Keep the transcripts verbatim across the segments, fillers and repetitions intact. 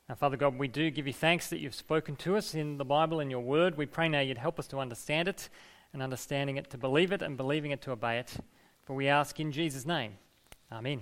Now, Father God, we do give you thanks that you've spoken to us in the Bible, in your word. We pray now you'd help us to understand it, and understanding it to believe it, and believing it to obey it. For we ask in Jesus' name. Amen.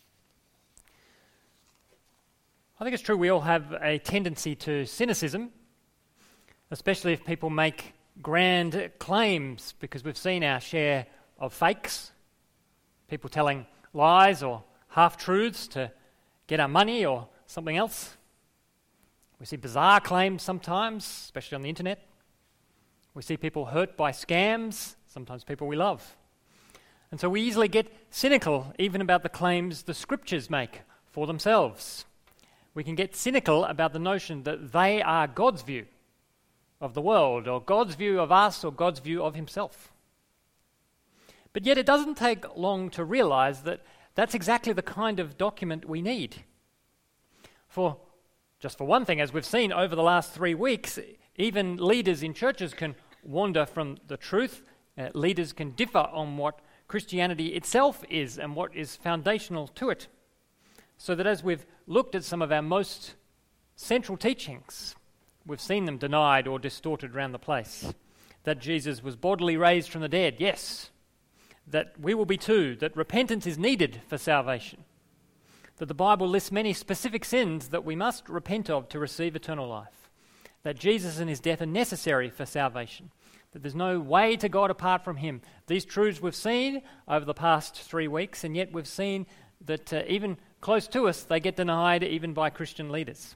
I think it's true we all have a tendency to cynicism, especially if people make grand claims, because we've seen our share of fakes, people telling lies or half-truths to get our money or something else. We see bizarre claims sometimes, especially on the internet. We see people hurt by scams, sometimes people we love. And so we easily get cynical even about the claims the scriptures make for themselves. We can get cynical about the notion that they are God's view of the world, or God's view of us, or God's view of himself. But yet it doesn't take long to realize that that's exactly the kind of document we need. For Just for one thing, as we've seen over the last three weeks, even leaders in churches can wander from the truth. Uh, leaders can differ on what Christianity itself is and what is foundational to it. So that as we've looked at some of our most central teachings, we've seen them denied or distorted around the place. That Jesus was bodily raised from the dead, yes. That we will be too. That repentance is needed for salvation. That the Bible lists many specific sins that we must repent of to receive eternal life. That Jesus and his death are necessary for salvation. That there's no way to God apart from him. These truths we've seen over the past three weeks, and yet we've seen that uh, even close to us, they get denied even by Christian leaders.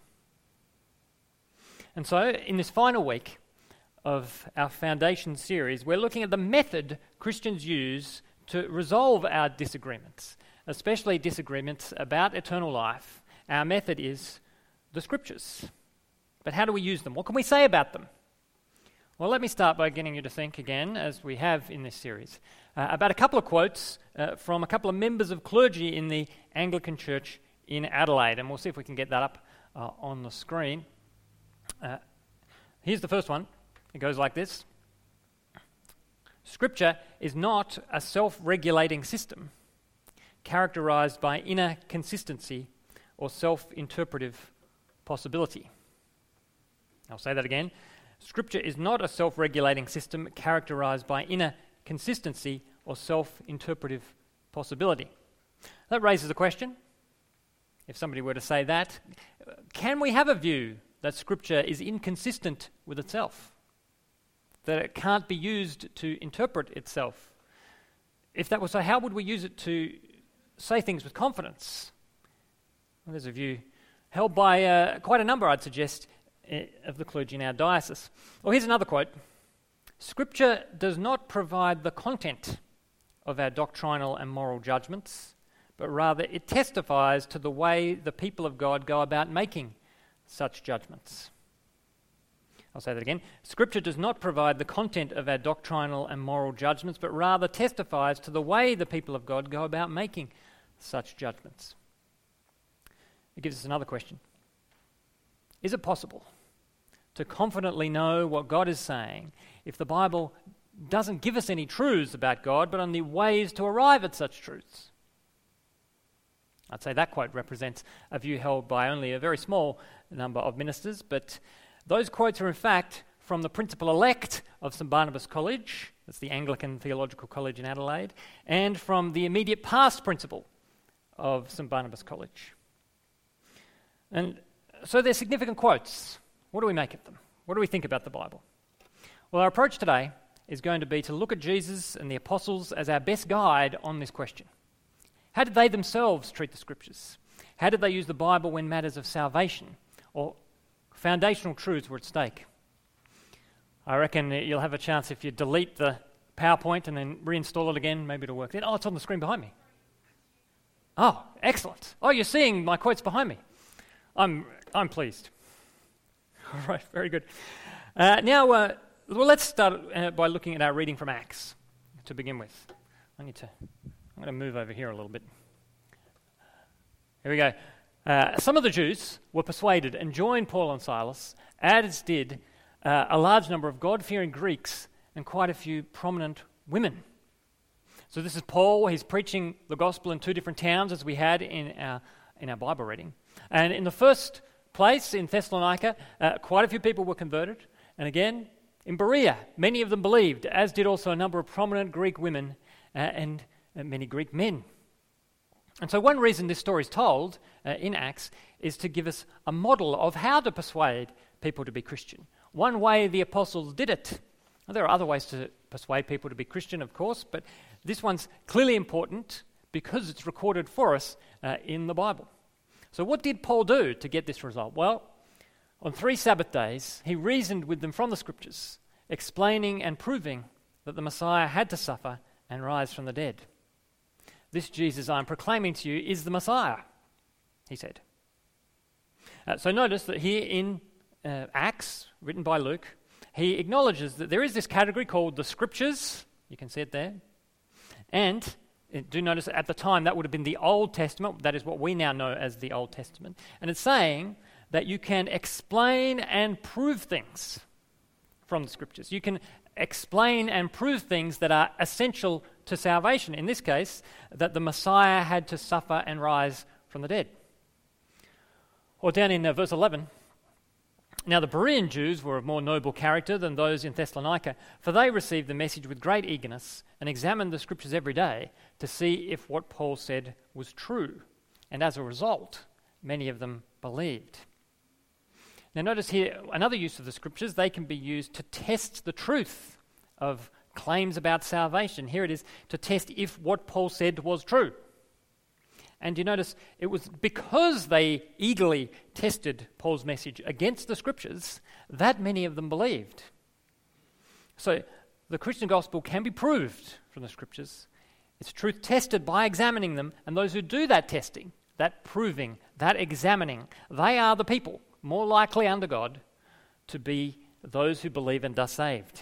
And so, in this final week of our Foundation series, we're looking at the method Christians use to resolve our disagreements, especially disagreements about eternal life. Our method is the Scriptures. But how do we use them? What can we say about them? Well, let me start by getting you to think again, as we have in this series, uh, about a couple of quotes uh, from a couple of members of clergy in the Anglican Church in Adelaide. And we'll see if we can get that up uh, on the screen. Uh, here's the first one. It goes like this. Scripture is not a self-regulating system characterized by inner consistency or self-interpretive possibility. I'll say that again. Scripture is not a self-regulating system characterized by inner consistency or self-interpretive possibility. That raises a question. If somebody were to say that, can we have a view that Scripture is inconsistent with itself? That it can't be used to interpret itself? If that was so, how would we use it to say things with confidence? Well, there's a view held by uh, quite a number, I'd suggest, uh, of the clergy in our diocese. Well, here's another quote. Scripture does not provide the content of our doctrinal and moral judgments, but rather it testifies to the way the people of God go about making such judgments. I'll say that again. Scripture does not provide the content of our doctrinal and moral judgments, but rather testifies to the way the people of God go about making such judgments. It gives us another question. Is it possible to confidently know what God is saying if the Bible doesn't give us any truths about God, but only ways to arrive at such truths? I'd say that quote represents a view held by only a very small number of ministers, but those quotes are in fact from the principal-elect of Saint Barnabas College, that's the Anglican Theological College in Adelaide, and from the immediate past principal of Saint Barnabas College. And so they're significant quotes. What do we make of them? What do we think about the Bible? Well, our approach today is going to be to look at Jesus and the apostles as our best guide on this question. How did they themselves treat the Scriptures? How did they use the Bible when matters of salvation or foundational truths were at stake? I reckon you'll have a chance if you delete the PowerPoint and then reinstall it again, maybe it'll work then. Oh, it's on the screen behind me. Oh, excellent. Oh, you're seeing my quotes behind me. I'm I'm pleased. All right, very good. Uh, now, uh, well, let's start uh, by looking at our reading from Acts to begin with. I need to, I'm going to move over here a little bit. Here we go. Uh, some of the Jews were persuaded and joined Paul and Silas, as did uh, a large number of God-fearing Greeks and quite a few prominent women. So this is Paul. He's preaching the gospel in two different towns, as we had in our in our Bible reading. And in the first place in Thessalonica, uh, quite a few people were converted. And again, in Berea, many of them believed, as did also a number of prominent Greek women uh, and uh, many Greek men. And so one reason this story is told uh, in Acts is to give us a model of how to persuade people to be Christian. One way the apostles did it. Well, there are other ways to persuade people to be Christian, of course, but this one's clearly important because it's recorded for us uh, in the Bible. So what did Paul do to get this result? Well, on three Sabbath days, he reasoned with them from the Scriptures, explaining and proving that the Messiah had to suffer and rise from the dead. This Jesus I am proclaiming to you is the Messiah, he said. Uh, so notice that here in uh, Acts, written by Luke, he acknowledges that there is this category called the Scriptures. You can see it there. And uh, do notice that at the time that would have been the Old Testament. That is what we now know as the Old Testament. And it's saying that you can explain and prove things from the Scriptures. You can explain and prove things that are essential to salvation. In this case, that the Messiah had to suffer and rise from the dead. Or down in uh, verse eleven, now the Berean Jews were of more noble character than those in Thessalonica, for they received the message with great eagerness and examined the Scriptures every day to see if what Paul said was true. And as a result, many of them believed. Now notice here, another use of the Scriptures, they can be used to test the truth of claims about salvation. Here it is, to test if what Paul said was true. And you notice it was because they eagerly tested Paul's message against the Scriptures that many of them believed. So the Christian gospel can be proved from the Scriptures. Its truth tested by examining them, and those who do that testing, that proving, that examining, they are the people more likely under God to be those who believe and are saved.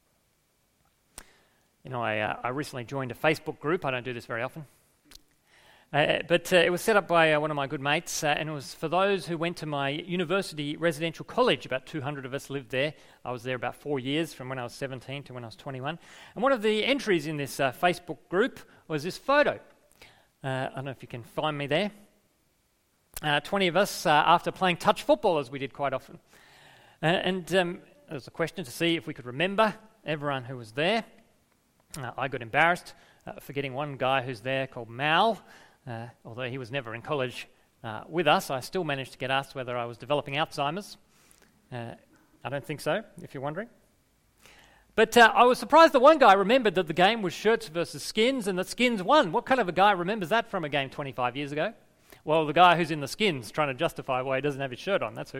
You know, I, uh, I recently joined a Facebook group. I don't do this very often. Uh, but uh, it was set up by uh, one of my good mates, uh, and it was for those who went to my university residential college. About two hundred of us lived there. I was there about four years, from when I was seventeen to when I was twenty-one. And one of the entries in this uh, Facebook group was this photo. Uh, I don't know if you can find me there. Uh, twenty of us uh, after playing touch football, as we did quite often. Uh, and um, there was a question to see if we could remember everyone who was there. Uh, I got embarrassed uh, forgetting one guy who's there called Mal. Uh, although he was never in college uh, with us, I still managed to get asked whether I was developing Alzheimer's. Uh, I don't think so, if you're wondering. But uh, I was surprised that one guy remembered that the game was Shirts versus Skins and that Skins won. What kind of a guy remembers that from a game twenty-five years ago? Well, the guy who's in the Skins trying to justify why he doesn't have his shirt on, that's who.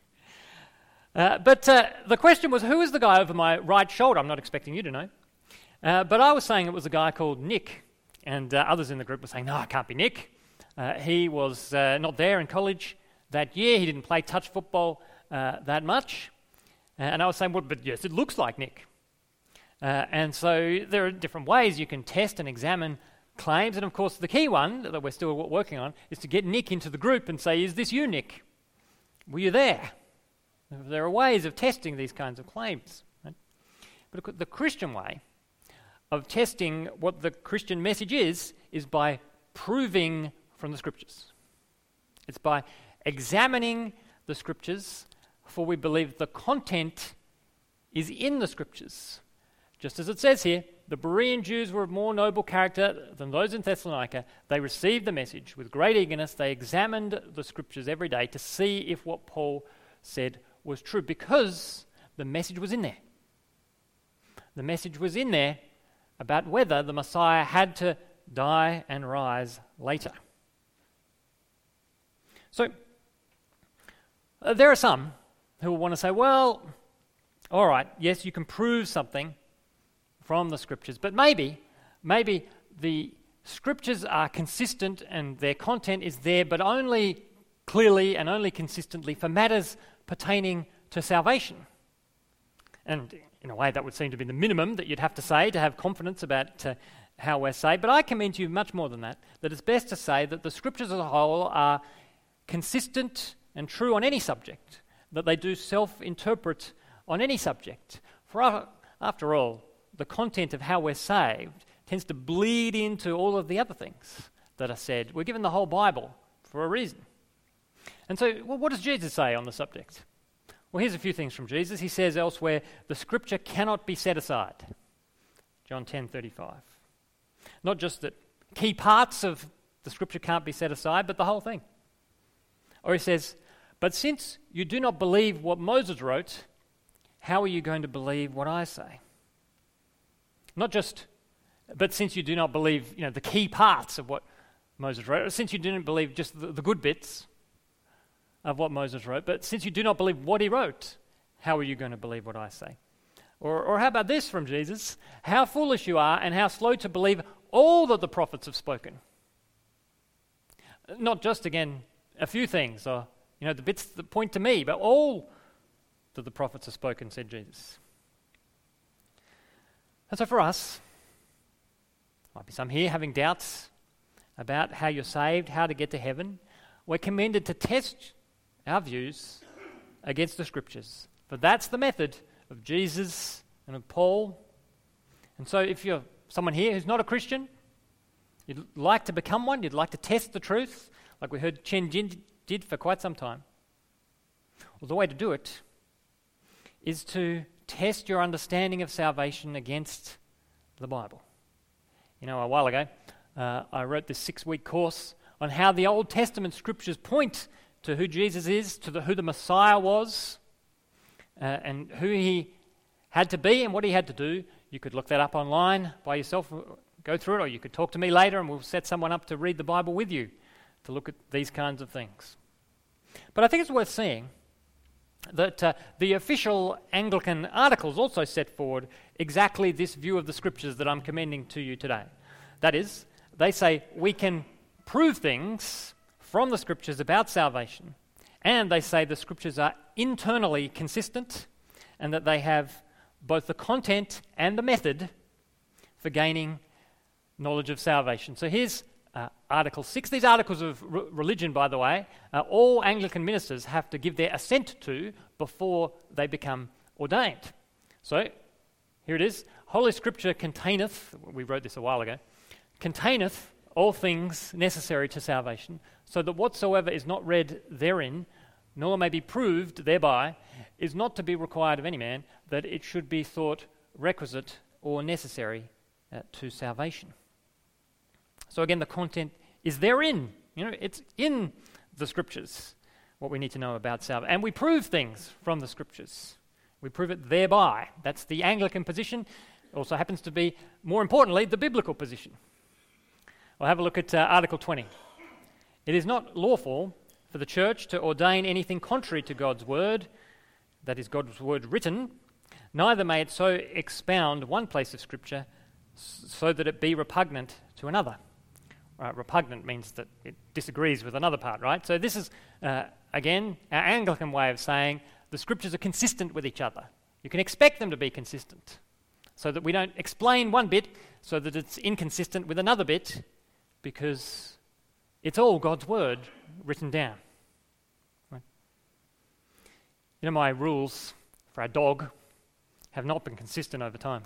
Uh, but uh, the question was, who is the guy over my right shoulder? I'm not expecting you to know. Uh, but I was saying it was a guy called Nick. And uh, others in the group were saying, no, it can't be Nick. Uh, he was uh, not there in college that year. He didn't play touch football uh, that much. Uh, and I was saying, well, but yes, it looks like Nick. Uh, and so there are different ways you can test and examine claims. And of course, the key one that we're still working on is to get Nick into the group and say, is this you, Nick? Were you there? There are ways of testing these kinds of claims. Right? But the Christian way of testing what the Christian message is, is by proving from the Scriptures. It's by examining the Scriptures, for we believe the content is in the Scriptures. Just as it says here, the Berean Jews were of more noble character than those in Thessalonica. They received the message with great eagerness. They examined the Scriptures every day to see if what Paul said was true, because the message was in there. The message was in there about whether the Messiah had to die and rise later. So, uh, there are some who will want to say, well, all right, yes, you can prove something from the Scriptures, but maybe, maybe the Scriptures are consistent and their content is there, but only clearly and only consistently for matters pertaining to salvation. And in a way, that would seem to be the minimum that you'd have to say to have confidence about uh, how we're saved. But I commend to you much more than that, that it's best to say that the Scriptures as a whole are consistent and true on any subject, that they do self-interpret on any subject. For after all, the content of how we're saved tends to bleed into all of the other things that are said. We're given the whole Bible for a reason. And so, well, what does Jesus say on the subject? Well, here's a few things from Jesus. He says elsewhere, the scripture cannot be set aside. John ten thirty-five. Not just that key parts of the scripture can't be set aside, but the whole thing. Or he says, but since you do not believe what Moses wrote, how are you going to believe what I say? Not just, but since you do not believe, you know, the key parts of what Moses wrote, or since you didn't believe just the, the good bits of what Moses wrote, but since you do not believe what he wrote, how are you going to believe what I say? Or, or how about this from Jesus? How foolish you are and how slow to believe all that the prophets have spoken. Not just, again, a few things, or, you know, the bits that point to me, but all that the prophets have spoken, said Jesus. And so for us, might be some here having doubts about how you're saved, how to get to heaven. We're commended to test our views against the scriptures. But that's the method of Jesus and of Paul. And so if you're someone here who's not a Christian, you'd like to become one, you'd like to test the truth, like we heard Chen Jin did for quite some time. Well, the way to do it is to test your understanding of salvation against the Bible. You know, a while ago, uh, I wrote this six-week course on how the Old Testament scriptures point to who Jesus is, to the, who the Messiah was, uh, and who he had to be and what he had to do. You could look that up online by yourself, go through it, or you could talk to me later and we'll set someone up to read the Bible with you to look at these kinds of things. But I think it's worth seeing that uh, the official Anglican articles also set forward exactly this view of the scriptures that I'm commending to you today. That is, they say we can prove things from the scriptures about salvation, and they say the scriptures are internally consistent and that they have both the content and the method for gaining knowledge of salvation. So here's uh, Article six. These articles of re- religion, by the way, uh, all Anglican ministers have to give their assent to before they become ordained. So here it is. Holy Scripture containeth, we wrote this a while ago, containeth all things necessary to salvation, so that whatsoever is not read therein, nor may be proved thereby, is not to be required of any man, that it should be thought requisite or necessary uh, to salvation. So again, the content is therein. You know, it's in the scriptures, what we need to know about salvation. And we prove things from the scriptures. We prove it thereby. That's the Anglican position. It also happens to be, more importantly, the biblical position. We'll have a look at uh, Article twenty. It is not lawful for the church to ordain anything contrary to God's word, that is God's word written, neither may it so expound one place of Scripture so that it be repugnant to another. Right, repugnant means that it disagrees with another part, right? So this is, uh, again, our Anglican way of saying the Scriptures are consistent with each other. You can expect them to be consistent, so that we don't explain one bit so that it's inconsistent with another bit, because it's all God's word written down. Right? You know, my rules for our dog have not been consistent over time.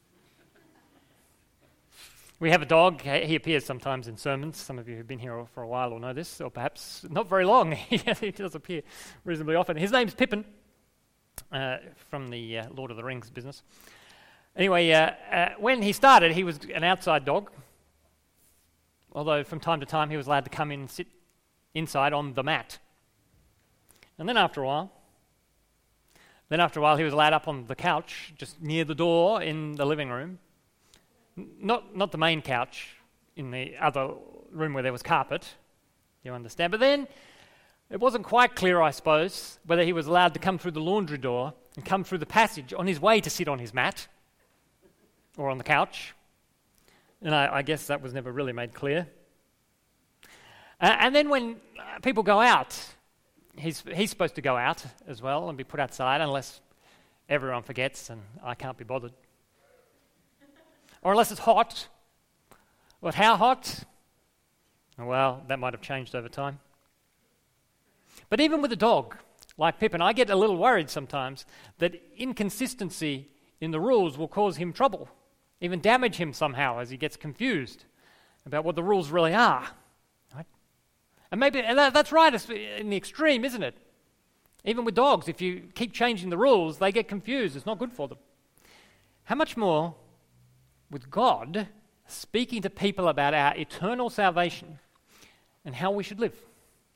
We have a dog. He appears sometimes in sermons. Some of you who've been here for a while will know this, or perhaps not very long. He does appear reasonably often. His name's Pippin, uh, from the uh, Lord of the Rings business. Anyway, uh, uh, when he started, he was an outside dog, although from time to time he was allowed to come in and sit inside on the mat. And then after a while, then after a while he was allowed up on the couch, just near the door in the living room. Not not the main couch, in the other room where there was carpet, you understand. But then it wasn't quite clear, I suppose, whether he was allowed to come through the laundry door and come through the passage on his way to sit on his mat or on the couch. And I, I guess that was never really made clear. Uh, and then when uh, people go out, he's he's supposed to go out as well and be put outside, unless everyone forgets and I can't be bothered. Or unless it's hot. But how hot? Well, that might have changed over time. But even with a dog like Pippin, I get a little worried sometimes that inconsistency in the rules will cause him trouble, even damage him somehow as he gets confused about what the rules really are. Right? And maybe and that, that's right, it's in the extreme, isn't it? Even with dogs, if you keep changing the rules, they get confused. It's not good for them. How much more with God speaking to people about our eternal salvation and how we should live?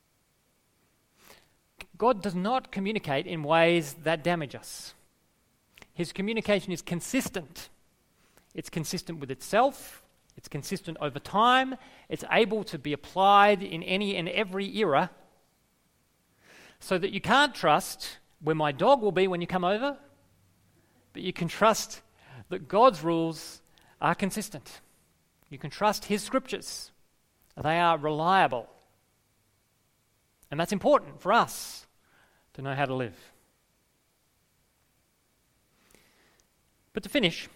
God does not communicate in ways that damage us. His communication is consistent. It's consistent with itself. It's consistent over time. It's able to be applied in any and every era, so that you can't trust where my dog will be when you come over, but you can trust that God's rules are consistent. You can trust His scriptures. They are reliable. And that's important for us to know how to live. But to finish,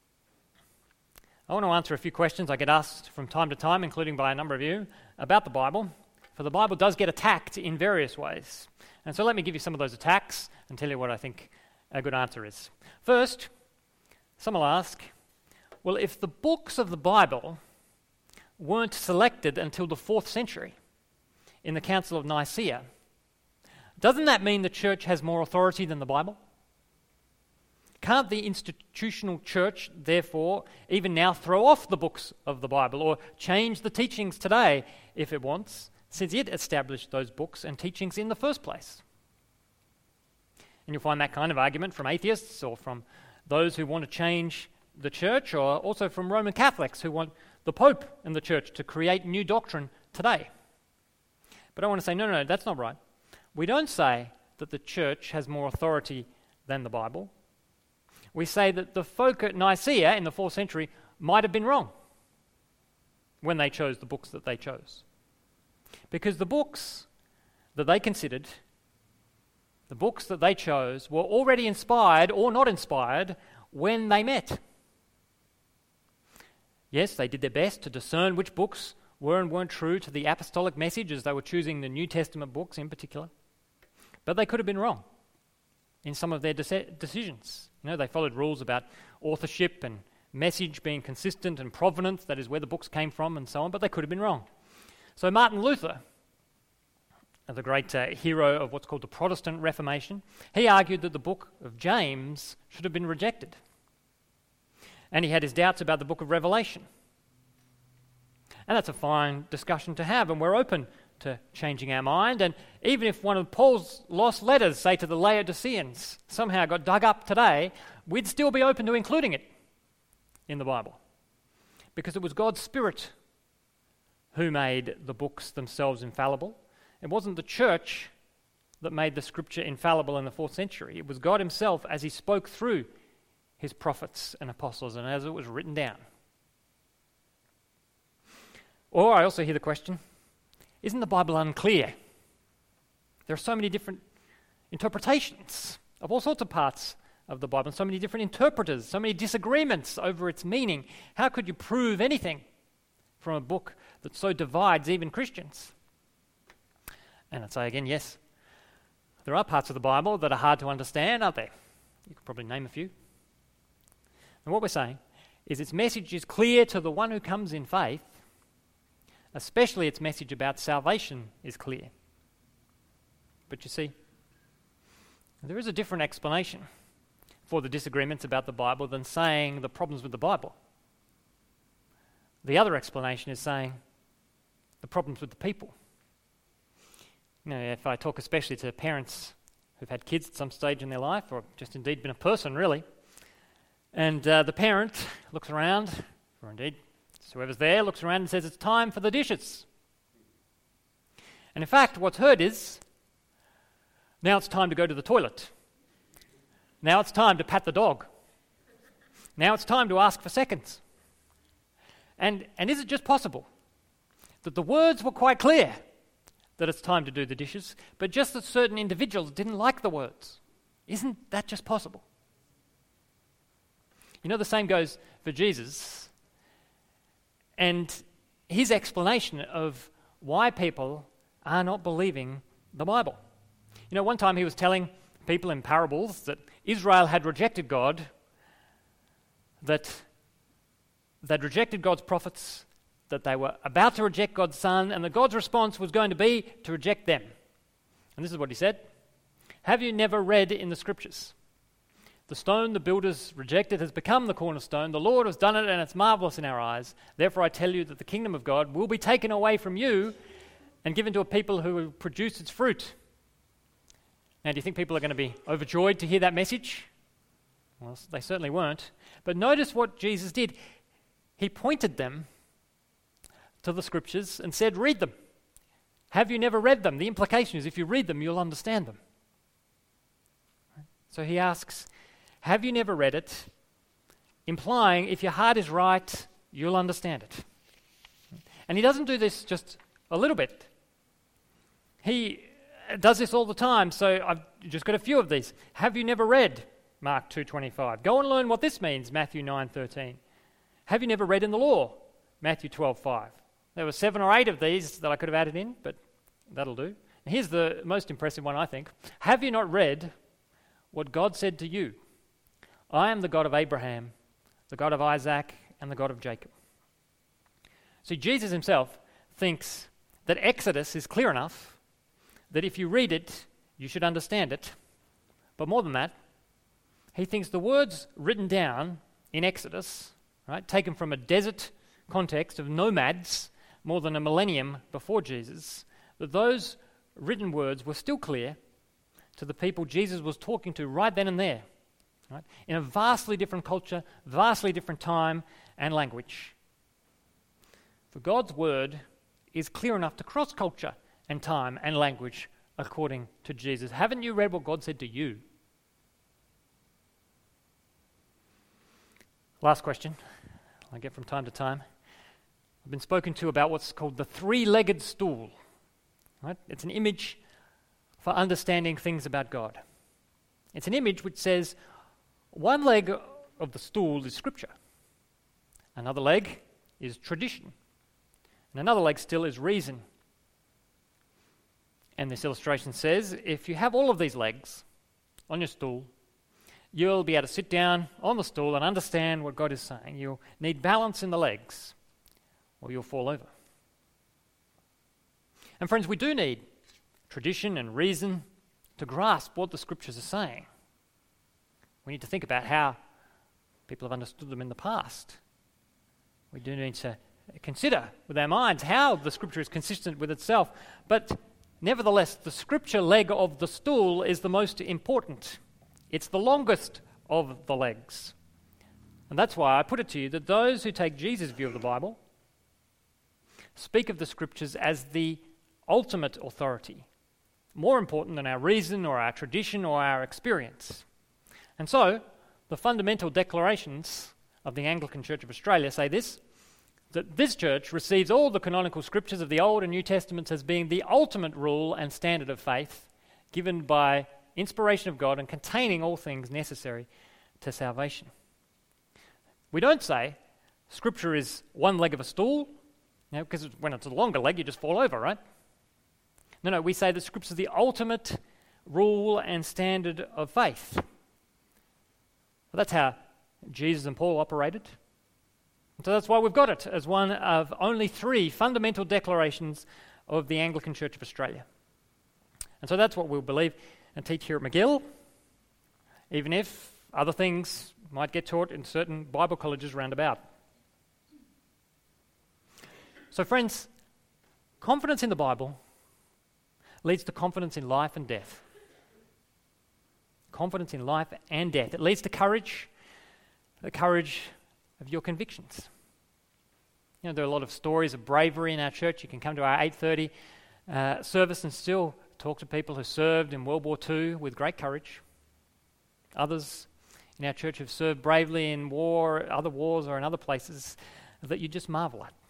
I want to answer a few questions I get asked from time to time, including by a number of you, about the Bible. For the Bible does get attacked in various ways. And so let me give you some of those attacks and tell you what I think a good answer is. First, some will ask, well, if the books of the Bible weren't selected until the fourth century in the Council of Nicaea, doesn't that mean the church has more authority than the Bible? Can't the institutional church, therefore, even now throw off the books of the Bible or change the teachings today if it wants, since it established those books and teachings in the first place? And you'll find that kind of argument from atheists or from those who want to change the church, or also from Roman Catholics who want the Pope and the church to create new doctrine today. But I want to say, no, no, no, that's not right. We don't say that the church has more authority than the Bible. We say that the folk at Nicaea in the fourth century might have been wrong when they chose the books that they chose. Because the books that they considered, the books that they chose, were already inspired or not inspired when they met. Yes, they did their best to discern which books were and weren't true to the apostolic message as they were choosing the New Testament books in particular. But they could have been wrong in some of their de- decisions. You know, they followed rules about authorship and message being consistent and provenance, that is where the books came from and so on, but they could have been wrong. So Martin Luther, the great uh, hero of what's called the Protestant Reformation, he argued that the book of James should have been rejected. And he had his doubts about the book of Revelation. And that's a fine discussion to have, and we're open to changing our mind. And even if one of Paul's lost letters, say to the Laodiceans, somehow got dug up today, we'd still be open to including it in the Bible. Because it was God's Spirit who made the books themselves infallible. It wasn't the church that made the scripture infallible in the fourth century. It was God himself as he spoke through his prophets and apostles and as it was written down. Or I also hear the question, isn't the Bible unclear? There are so many different interpretations of all sorts of parts of the Bible, and so many different interpreters, so many disagreements over its meaning. How could you prove anything from a book that so divides even Christians? And I'd say again, yes, there are parts of the Bible that are hard to understand, aren't there? You could probably name a few. And what we're saying is its message is clear to the one who comes in faith, especially its message about salvation is clear. But you see, there is a different explanation for the disagreements about the Bible than saying the problems with the Bible. The other explanation is saying the problems with the people. You know, if I talk especially to parents who've had kids at some stage in their life, or just indeed been a person really, and uh, the parent looks around, or indeed whoever's there looks around and says it's time for the dishes. And in fact, what's heard is, now it's time to go to the toilet. Now it's time to pat the dog. Now it's time to ask for seconds. And, and is it just possible that the words were quite clear that it's time to do the dishes, but just that certain individuals didn't like the words? Isn't that just possible? You know, the same goes for Jesus and his explanation of why people are not believing the Bible. You know, one time he was telling people in parables that Israel had rejected God, that they'd rejected God's prophets, that they were about to reject God's Son, and that God's response was going to be to reject them. And this is what he said. Have you never read in the Scriptures? The stone the builders rejected has become the cornerstone. The Lord has done it, and it's marvelous in our eyes. Therefore I tell you that the kingdom of God will be taken away from you and given to a people who will produce its fruit. Now, do you think people are going to be overjoyed to hear that message? Well, they certainly weren't. But notice what Jesus did. He pointed them to the Scriptures and said, read them. Have you never read them? The implication is if you read them, you'll understand them. So he asks, have you never read it? Implying if your heart is right, you'll understand it. And he doesn't do this just a little bit. He does this all the time, so I've just got a few of these. Have you never read Mark two twenty-five? Go and learn what this means, Matthew nine thirteen. Have you never read in the law, Matthew twelve five? There were seven or eight of these that I could have added in, but that'll do. Here's the most impressive one, I think. Have you not read what God said to you? I am the God of Abraham, the God of Isaac, and the God of Jacob. See, Jesus himself thinks that Exodus is clear enough that if you read it, you should understand it. But more than that, he thinks the words written down in Exodus, right, taken from a desert context of nomads more than a millennium before Jesus, that those written words were still clear to the people Jesus was talking to right then and there, right, in a vastly different culture, vastly different time and language. For God's word is clear enough to cross culture and time and language according to Jesus. Haven't you read what God said to you? Last question I get from time to time. I've been spoken to about what's called the three-legged stool. Right? It's an image for understanding things about God. It's an image which says one leg of the stool is Scripture, another leg is tradition, and another leg still is reason. And this illustration says if you have all of these legs on your stool, you'll be able to sit down on the stool and understand what God is saying. You'll need balance in the legs, or you'll fall over. And friends, we do need tradition and reason to grasp what the Scriptures are saying. We need to think about how people have understood them in the past. We do need to consider with our minds how the Scripture is consistent with itself. But nevertheless, the Scripture leg of the stool is the most important. It's the longest of the legs. And that's why I put it to you that those who take Jesus' view of the Bible speak of the Scriptures as the ultimate authority, more important than our reason or our tradition or our experience. And so, the fundamental declarations of the Anglican Church of Australia say this, that this church receives all the canonical Scriptures of the Old and New Testaments as being the ultimate rule and standard of faith, given by inspiration of God and containing all things necessary to salvation. We don't say Scripture is one leg of a stool, you know, because when it's a longer leg, you just fall over, right? No, no, we say that Scripture is the ultimate rule and standard of faith. Well, that's how Jesus and Paul operated. And so that's why we've got it as one of only three fundamental declarations of the Anglican Church of Australia. And so that's what we'll believe and teach here at McGill, even if other things might get taught in certain Bible colleges round about. So friends, confidence in the Bible leads to confidence in life and death. Confidence in life and death. It leads to courage, the courage of your convictions. You know, there are a lot of stories of bravery in our church. You can come to our eight thirty uh, service and still talk to people who served in World War Two with great courage. Others in our church have served bravely in war, other wars or in other places that you just marvel at.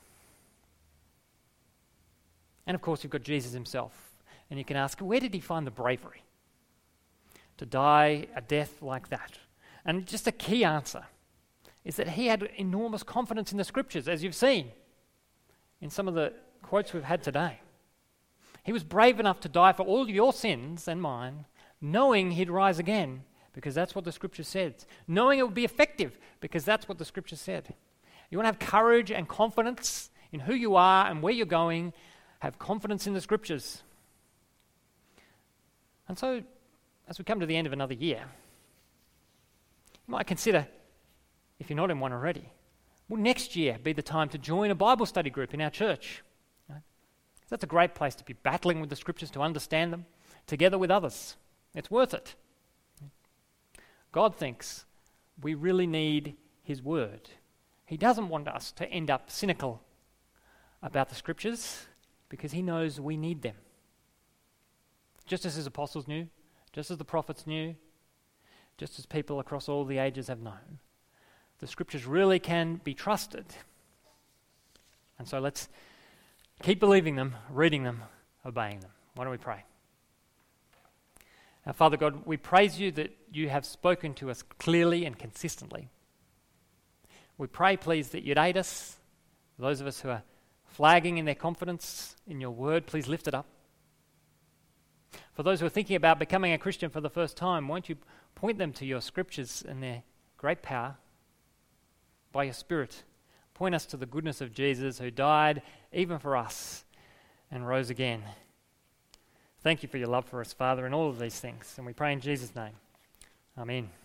And of course, you've got Jesus himself. And you can ask, where did he find the bravery to die a death like that? And just a key answer is that he had enormous confidence in the Scriptures, as you've seen in some of the quotes we've had today. He was brave enough to die for all your sins and mine, knowing he'd rise again, because that's what the Scripture said. Knowing it would be effective, because that's what the Scripture said. You want to have courage and confidence in who you are and where you're going. Have confidence in the Scriptures. And so, as we come to the end of another year, you might consider, if you're not in one already, will next year be the time to join a Bible study group in our church? Right? That's a great place to be battling with the Scriptures, to understand them together with others. It's worth it. God thinks we really need His Word. He doesn't want us to end up cynical about the Scriptures because He knows we need them. Just as His apostles knew, just as the prophets knew, just as people across all the ages have known, the Scriptures really can be trusted. And so let's keep believing them, reading them, obeying them. Why don't we pray? Our Father God, we praise You that You have spoken to us clearly and consistently. We pray, please, that You'd aid us. Those of us who are flagging in their confidence in Your Word, please lift it up. For those who are thinking about becoming a Christian for the first time, won't You point them to Your Scriptures and their great power? By Your Spirit, point us to the goodness of Jesus, who died even for us and rose again. Thank You for Your love for us, Father, in all of these things. And we pray in Jesus' name. Amen.